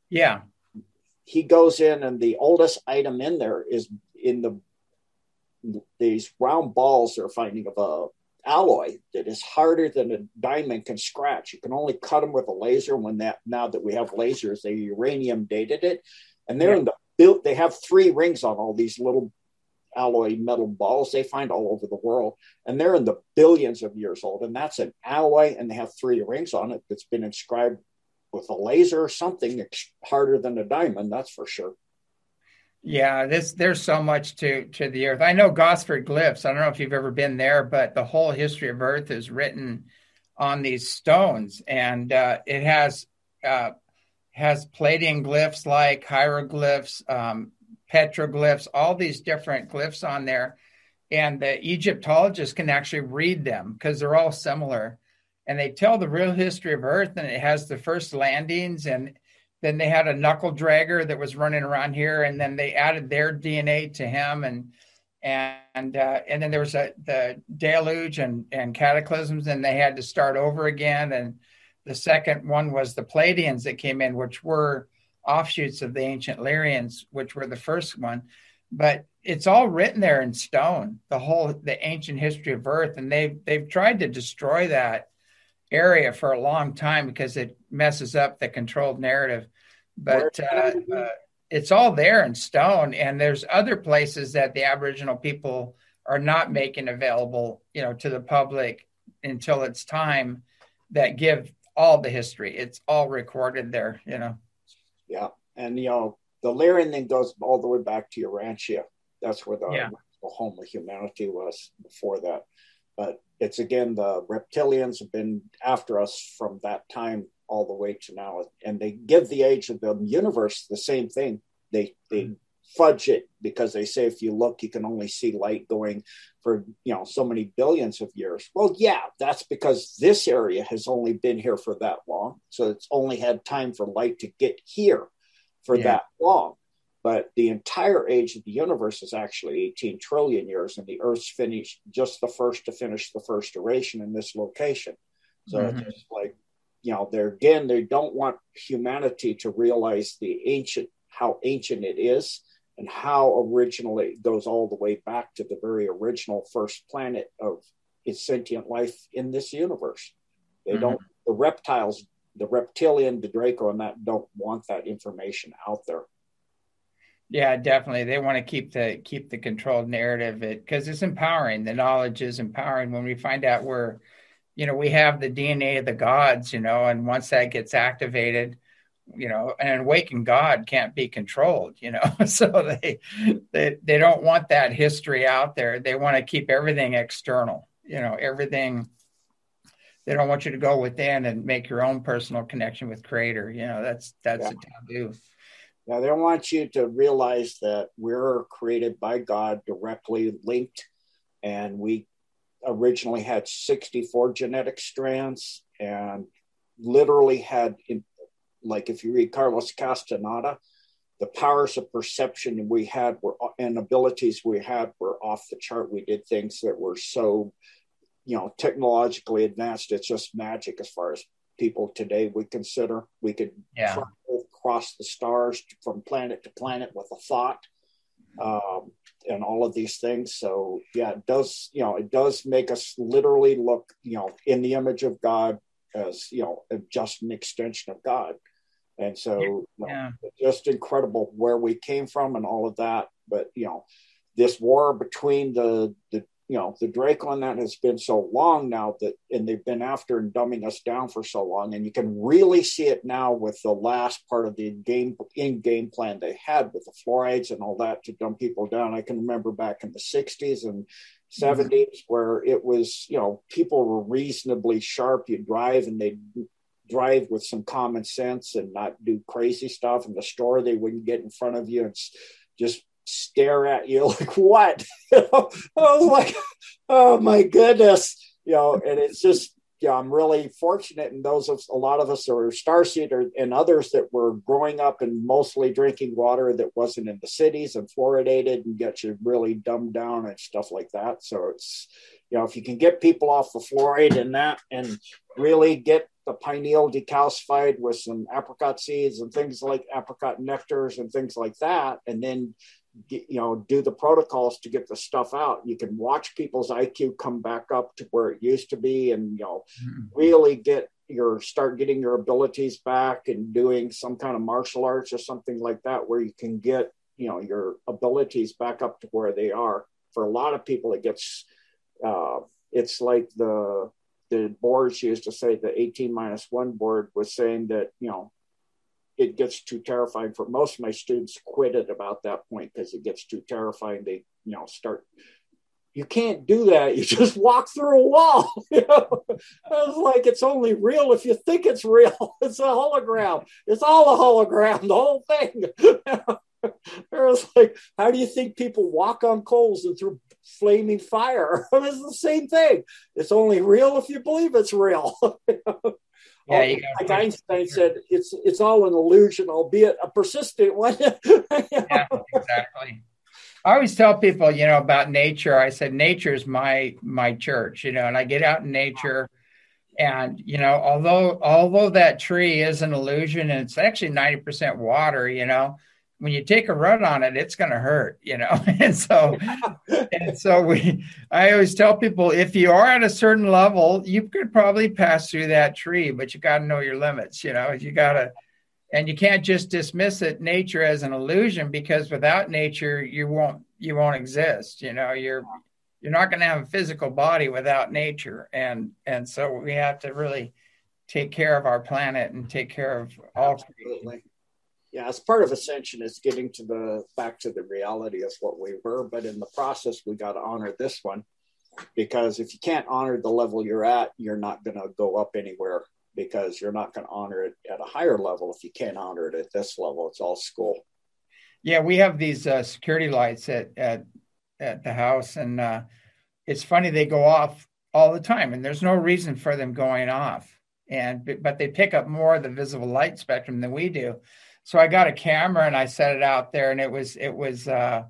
he goes in and the oldest item in there is in these round balls they're finding of a alloy that is harder than a diamond can scratch. You can only cut them with a laser. Now that we have lasers, they uranium dated it, and they have 3 rings on all these little alloy metal balls they find all over the world, and they're in the billions of years old. And that's an alloy, and they have 3 rings on it that's been inscribed with a laser or something harder than a diamond, that's for sure. Yeah, there's so much to the Earth. I know Gosford glyphs. I don't know if you've ever been there, but the whole history of Earth is written on these stones, and it has Palladian glyphs like hieroglyphs, petroglyphs, all these different glyphs on there, and the Egyptologists can actually read them because they're all similar. And they tell the real history of Earth, and it has the first landings, and then they had a knuckle dragger that was running around here, and then they added their DNA to him, and then there was the deluge and cataclysms, and they had to start over again. And the second one was the Palladians that came in, which were offshoots of the ancient Lyrians, which were the first one. But it's all written there in stone, the ancient history of Earth, and they've tried to destroy that area for a long time because it messes up the controlled narrative. But it's all there in stone, and there's other places that the Aboriginal people are not making available, to the public until it's time, that give all the history. It's all recorded there, Yeah, and the Lyrian thing goes all the way back to Urantia. That's where the home of humanity was before that. But it's again, the reptilians have been after us from that time all the way to now. And they give the age of the universe the same thing. They fudge it because they say, if you look, you can only see light going for, so many billions of years. Well, yeah, that's because this area has only been here for that long. So it's only had time for light to get here for that long. But the entire age of the universe is actually 18 trillion years, and the Earth's finished just the first to finish the first duration in this location. So it's just like, they don't want humanity to realize how ancient it is, and how originally it goes all the way back to the very original first planet of its sentient life in this universe. They don't, the reptiles, the reptilian, the Draco, and that don't want that information out there. Yeah, definitely. They want to keep the controlled narrative, because it's empowering. The knowledge is empowering when we find out we have the DNA of the gods, and once that gets activated, an awakened God can't be controlled, so they don't want that history out there. They want to keep everything external, everything. They don't want you to go within and make your own personal connection with Creator. That's a taboo. Yeah, they want you to realize that we're created by God, directly linked, and we originally had 64 genetic strands, and literally had, like if you read Carlos Castaneda, the powers of perception we had and abilities we had were off the chart. We did things that were so, technologically advanced. It's just magic as far as people today would consider. We could travel across the stars from planet to planet with a thought, and all of these things. So it does make us literally look, in the image of God as, just an extension of God. And so just incredible where we came from and all of that. But, this war between the Draco and that has been so long now and they've been after and dumbing us down for so long. And you can really see it now with the last part of the in-game plan they had with the fluorides and all that to dumb people down. I can remember back in the 60s and 70s where it was, people were reasonably sharp. You drive and they'd drive with some common sense and not do crazy stuff. In the store, they wouldn't get in front of you and just stare at you like, what? Oh my goodness. And it's just, I'm really fortunate, and a lot of us are Starseed and others that were growing up and mostly drinking water that wasn't in the cities and fluoridated and get you really dumbed down and stuff like that. So it's, if you can get people off the fluoride and that, and really get the pineal decalcified with some apricot seeds and things like apricot nectars and things like that, and then do the protocols to get the stuff out, you can watch people's IQ come back up to where it used to be, and really start getting your abilities back and doing some kind of martial arts or something like that, where you can get your abilities back up to where they are. For a lot of people, it gets it's like the boards used to say, the 18-1 board was saying that it gets too terrifying. For most of my students quit at about that point because it gets too terrifying. They, start, you can't do that. You just walk through a wall. I was like, it's only real if you think it's real. It's a hologram. It's all a hologram, the whole thing. It was like, how do you think people walk on coals and through flaming fire? It's the same thing. It's only real if you believe it's real. Like Einstein said, it's all an illusion, albeit a persistent one. Yeah, exactly. I always tell people, about nature. I said, nature's my church, and I get out in nature, and although that tree is an illusion and it's actually 90% water, when you take a run on it, it's going to hurt, and so I always tell people, if you are at a certain level, you could probably pass through that tree, but you got to know your limits, and you can't just dismiss nature as an illusion, because without nature, you won't exist. You're not going to have a physical body without nature. And so we have to really take care of our planet and take care of all. Absolutely. Yeah, as part of Ascension, it's getting back to the reality of what we were, but in the process, we got to honor this one. because if you can't honor the level you're at, you're not going to go up anywhere, because you're not going to honor it at a higher level if you can't honor it at this level. It's all school. Yeah, we have these security lights at the house, and it's funny, they go off all the time, and there's no reason for them going off. But they pick up more of the visible light spectrum than we do. So I got a camera and I set it out there, and it was with the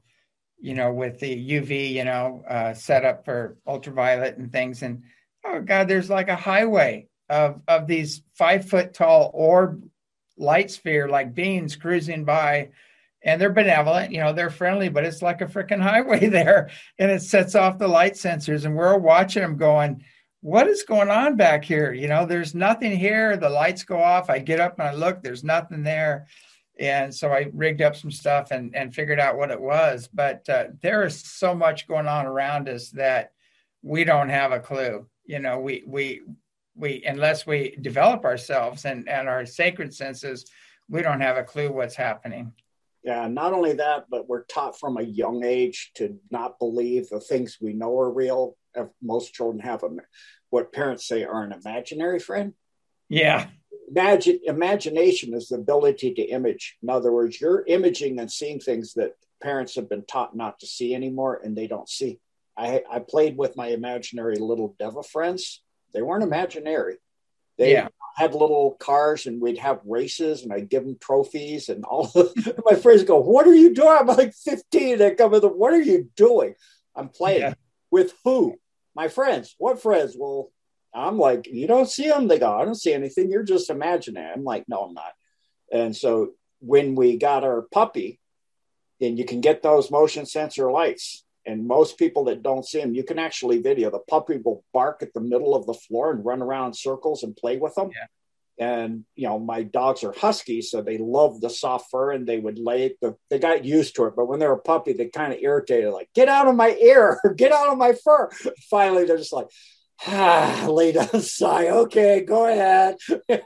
UV, set up for ultraviolet and things. And oh God, there's like a highway of these 5 foot tall orb light sphere like beings cruising by. And they're benevolent, they're friendly, but it's like a freaking highway there. And it sets off the light sensors. And we're watching them going, what is going on back here? There's nothing here. The lights go off. I get up and I look, there's nothing there. And so I rigged up some stuff and figured out what it was. But there is so much going on around us that we don't have a clue. We unless we develop ourselves and our sacred senses, we don't have a clue what's happening. Yeah, not only that, but we're taught from a young age to not believe the things we know are real. Most children have what parents say are an imaginary friend. Yeah. Imagination is the ability to image. In other words, you're imaging and seeing things that parents have been taught not to see anymore, and they don't see. I played with my imaginary little devil friends. They weren't imaginary. They had little cars, and we'd have races, and I'd give them trophies, and all. My friends go, "What are you doing?" I'm like 15. They come in, "What are you doing?" I'm playing. Yeah. With who? My friends. What friends? Well, I'm like, "You don't see them?" They go, "I don't see anything. You're just imagining." I'm like, "No, I'm not." And so when we got our puppy, then you can get those motion sensor lights. And most people that don't see them, you can actually video. The puppy will bark at the middle of the floor and run around in circles and play with them. Yeah. And, my dogs are huskies, so they love the soft fur, and they would they got used to it. But when they're a puppy, they kind of irritated, like, "Get out of my ear, get out of my fur." Finally, they're just like, lay down, sigh. "Okay, go ahead."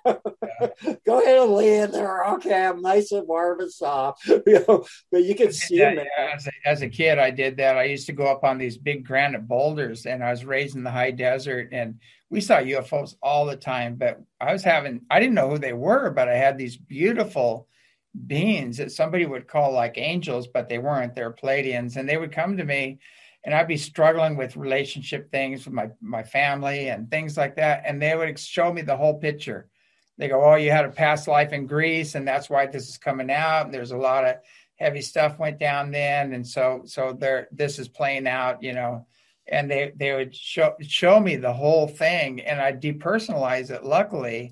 Go ahead and lay in there. "Okay, I'm nice and warm and soft." But you can see them. As a kid, I did that. I used to go up on these big granite boulders, and I was raised in the high desert, and we saw UFOs all the time. But I didn't know who they were, but I had these beautiful beings that somebody would call like angels, but they weren't. They're Pleiadians, and they would come to me. And I'd be struggling with relationship things with my family and things like that. And they would show me the whole picture. They go, "Oh, you had a past life in Greece, and that's why this is coming out. And there's a lot of heavy stuff went down then. And so this is playing out, And they would show me the whole thing, and I'd depersonalize it, luckily.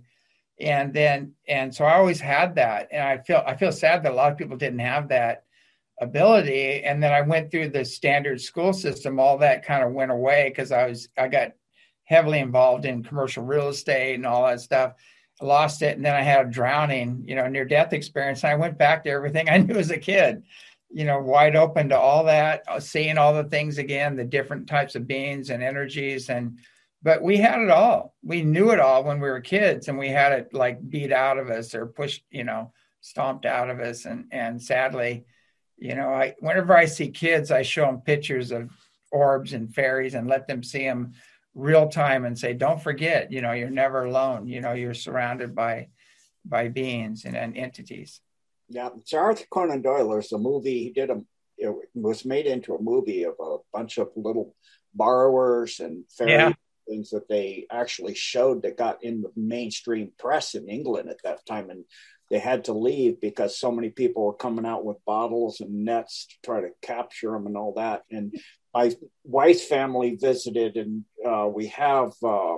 And so I always had that. And I feel sad that a lot of people didn't have that ability. And then I went through the standard school system. All that kind of went away because I got heavily involved in commercial real estate and all that stuff. I lost it. And then I had a drowning, near-death experience. And I went back to everything I knew as a kid, wide open to all that, seeing all the things again, the different types of beings and energies. But we had it all. We knew it all when we were kids, and we had it like beat out of us or pushed, stomped out of us. And sadly, whenever I see kids, I show them pictures of orbs and fairies and let them see them real time and say, "Don't forget, you're never alone. You're surrounded by beings and entities." Yeah. So Arthur Conan Doyle, there's a movie it was made into a movie of a bunch of little borrowers and fairy things that they actually showed that got in the mainstream press in England at that time. And they had to leave because so many people were coming out with bottles and nets to try to capture them and all that. And my wife's family visited, and we have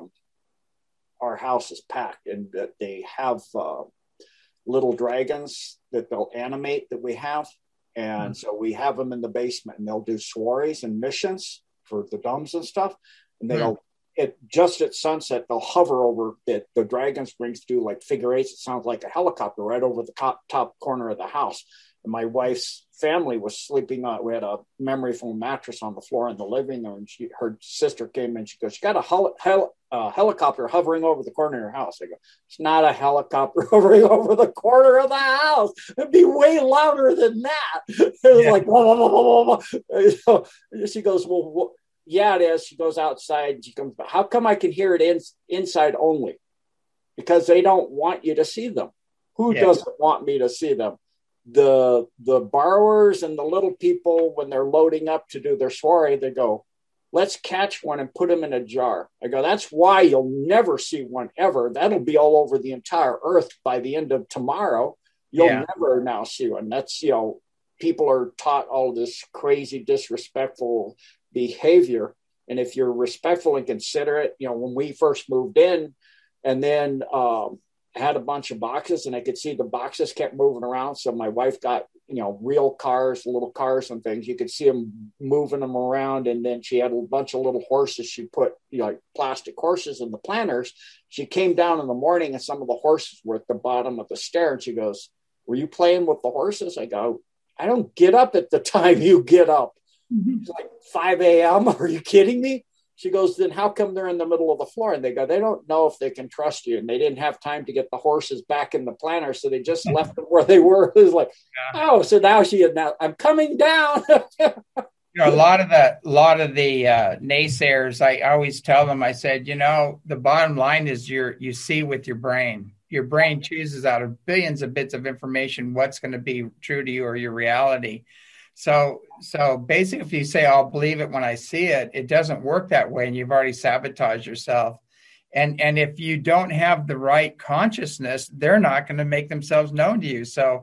our house is packed, and that they have little dragons that they'll animate that we have. And so we have them in the basement, and they'll do soirees and missions for the dumbs and stuff. And they'll just at sunset, they'll hover over the dragons brings do like figure eights. It sounds like a helicopter right over the top corner of the house. And my wife's family was sleeping on, we had a memory foam mattress on the floor in the living room. And her sister came in, she goes, "You got a helicopter hovering over the corner of your house." I go, "It's not a helicopter hovering over the corner of the house. It'd be way louder than that." It was like, whoa, whoa, whoa, whoa, whoa. So she goes, "Well, yeah, it is. She goes outside. She comes back. How come I can hear it inside only? Because they don't want you to see them. Who doesn't want me to see them? The borrowers and the little people, when they're loading up to do their soiree, they go, let's catch one and put them in a jar. I go, that's why you'll never see one ever. That'll be all over the entire earth by the end of tomorrow. You'll never now see one. That's, people are taught all this crazy, disrespectful behavior. And if you're respectful and considerate, when we first moved in and then had a bunch of boxes, and I could see the boxes kept moving around. So my wife got, real cars, little cars and things. You could see them moving them around. And then she had a bunch of little horses. She put, like plastic horses in the planters. She came down in the morning and some of the horses were at the bottom of the stair. And she goes, were you playing with the horses? I go, I don't get up at the time you get up. It's like 5 a.m. Are you kidding me? She goes, then how come they're in the middle of the floor? And they go, they don't know if they can trust you. And they didn't have time to get the horses back in the planter. So they just left them where they were. It was like, oh, so now I'm coming down. A lot of the naysayers, I always tell them, I said, the bottom line is you see with your brain. Your brain chooses out of billions of bits of information what's going to be true to you or your reality. So basically, if you say, I'll believe it when I see it, it doesn't work that way. And you've already sabotaged yourself. And if you don't have the right consciousness, they're not going to make themselves known to you. So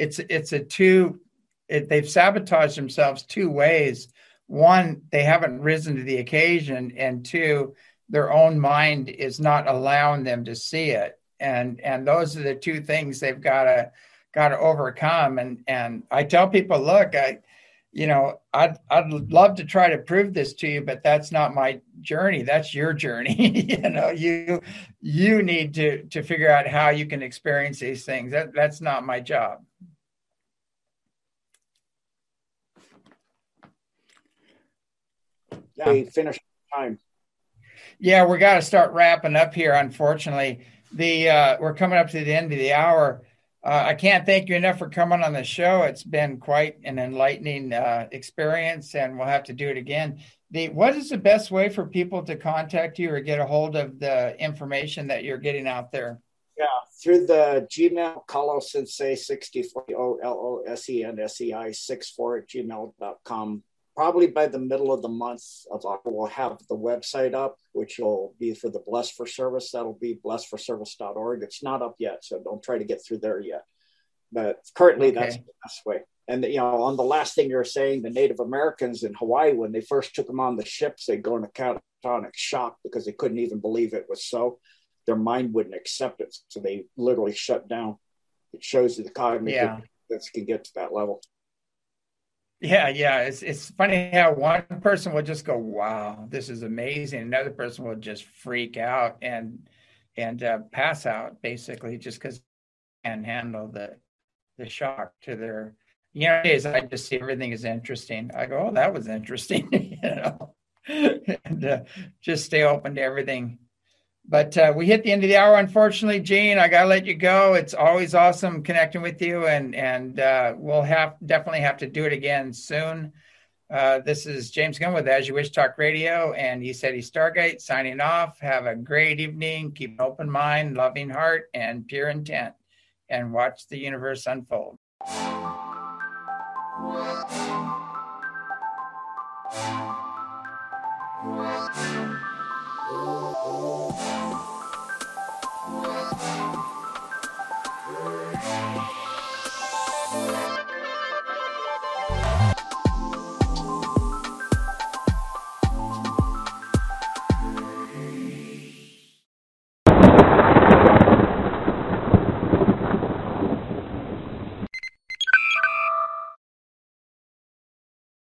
they've sabotaged themselves two ways. One, they haven't risen to the occasion. And two, their own mind is not allowing them to see it. And those are the two things they've got to overcome. And I tell people, look, I'd love to try to prove this to you, but that's not my journey. That's your journey. You need to figure out how you can experience these things. That's not my job. Yeah, we finished time. Yeah, we got to start wrapping up here. Unfortunately, we're coming up to the end of the hour. I can't thank you enough for coming on the show. It's been quite an enlightening experience, and we'll have to do it again. What is the best way for people to contact you or get a hold of the information that you're getting out there? Yeah, through the Gmail, Colosensei64, OLOSENSEI 64@gmail.com. Probably by the middle of the month of October, we'll have the website up, which will be for the Blessed for Service. That'll be blessedforservice.org. It's not up yet, so don't try to get through there yet. But currently, that's the best way. And, on the last thing you're saying, the Native Americans in Hawaii, when they first took them on the ships, they'd go in a catatonic shock because they couldn't even believe it was so. Their mind wouldn't accept it, so they literally shut down. It shows you the cognitive that can get to that level. Yeah. It's funny how one person will just go, wow, this is amazing. Another person will just freak out and pass out, basically, just because they can't handle the shock to their, I just see everything is interesting. I go, oh, that was interesting, and just stay open to everything. But we hit the end of the hour, unfortunately. Gene, I got to let you go. It's always awesome connecting with you, and we'll definitely have to do it again soon. This is James Gunn with As You Wish Talk Radio, and ECETI Stargate signing off. Have a great evening. Keep an open mind, loving heart, and pure intent, and watch the universe unfold.